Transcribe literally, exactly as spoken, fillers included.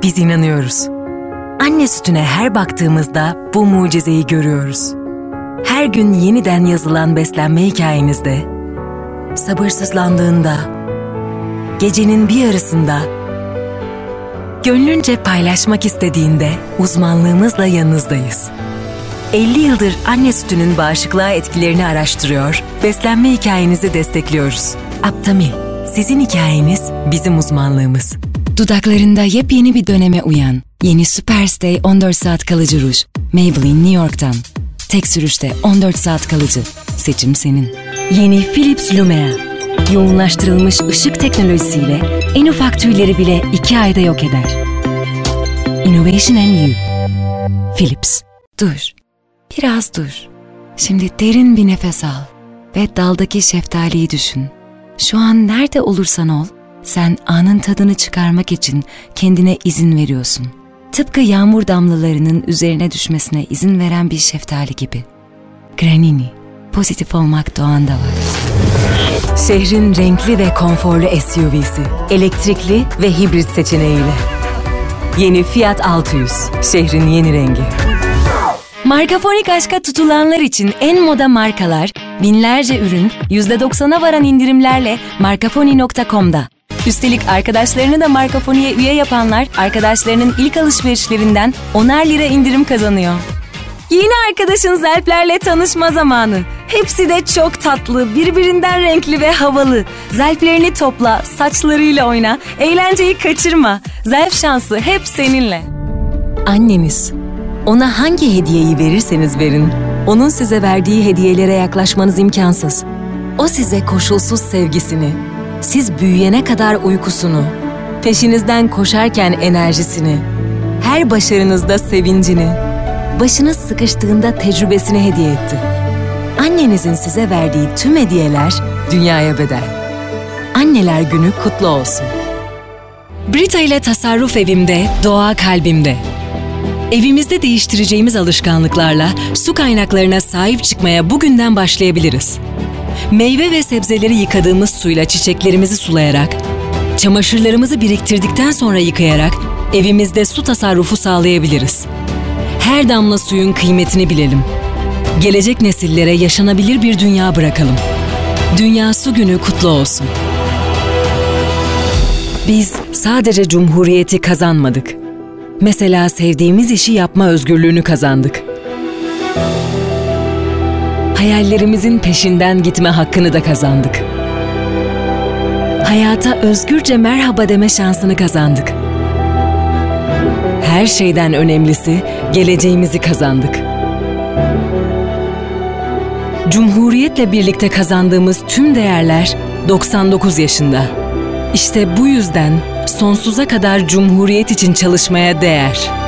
Biz inanıyoruz. Anne sütüne her baktığımızda bu mucizeyi görüyoruz. Her gün yeniden yazılan beslenme hikayenizde, sabırsızlandığında, gecenin bir yarısında, gönlünce paylaşmak istediğinde uzmanlığımızla yanınızdayız. elli yıldır anne sütünün bağışıklığa etkilerini araştırıyor, beslenme hikayenizi destekliyoruz. Aptamil, sizin hikayeniz, bizim uzmanlığımız. Dudaklarında yepyeni bir döneme uyan. Yeni Superstay on dört saat kalıcı ruj. Maybelline New York'tan. Tek sürüşte on dört saat kalıcı. Seçim senin. Yeni Philips Lumea. Yoğunlaştırılmış ışık teknolojisiyle en ufak tüyleri bile iki ayda yok eder. Innovation and You. Philips. Dur. Biraz dur. Şimdi derin bir nefes al. Ve daldaki şeftaliyi düşün. Şu an nerede olursan ol, sen anın tadını çıkarmak için kendine izin veriyorsun. Tıpkı yağmur damlalarının üzerine düşmesine izin veren bir şeftali gibi. Granini, pozitif olmak doğanda var. Şehrin renkli ve konforlu S U V'si, elektrikli ve hibrit seçeneğiyle. Yeni Fiat altı yüz, şehrin yeni rengi. Markafonik aşka tutulanlar için en moda markalar, binlerce ürün, yüzde doksana varan indirimlerle markafoni nokta com'da. Üstelik arkadaşlarını da Markafoni'ye üye yapanlar, arkadaşlarının ilk alışverişlerinden onar lira indirim kazanıyor. Yeni arkadaşın Zelp'lerle tanışma zamanı. Hepsi de çok tatlı, birbirinden renkli ve havalı. Zelp'lerini topla, saçlarıyla oyna, eğlenceyi kaçırma. Zelp şansı hep seninle. Anneniz, ona hangi hediyeyi verirseniz verin, onun size verdiği hediyelere yaklaşmanız imkansız. O size koşulsuz sevgisini, siz büyüyene kadar uykusunu, peşinizden koşarken enerjisini, her başarınızda sevincini, başınız sıkıştığında tecrübesini hediye etti. Annenizin size verdiği tüm hediyeler dünyaya bedel. Anneler Günü kutlu olsun. Brita ile tasarruf evimde, doğa kalbimde. Evimizde değiştireceğimiz alışkanlıklarla su kaynaklarına sahip çıkmaya bugünden başlayabiliriz. Meyve ve sebzeleri yıkadığımız suyla çiçeklerimizi sulayarak, çamaşırlarımızı biriktirdikten sonra yıkayarak evimizde su tasarrufu sağlayabiliriz. Her damla suyun kıymetini bilelim. Gelecek nesillere yaşanabilir bir dünya bırakalım. Dünya Su Günü kutlu olsun. Biz sadece cumhuriyeti kazanmadık. Mesela sevdiğimiz işi yapma özgürlüğünü kazandık. Hayallerimizin peşinden gitme hakkını da kazandık. Hayata özgürce merhaba deme şansını kazandık. Her şeyden önemlisi geleceğimizi kazandık. Cumhuriyetle birlikte kazandığımız tüm değerler doksan dokuz yaşında. İşte bu yüzden sonsuza kadar Cumhuriyet için çalışmaya değer.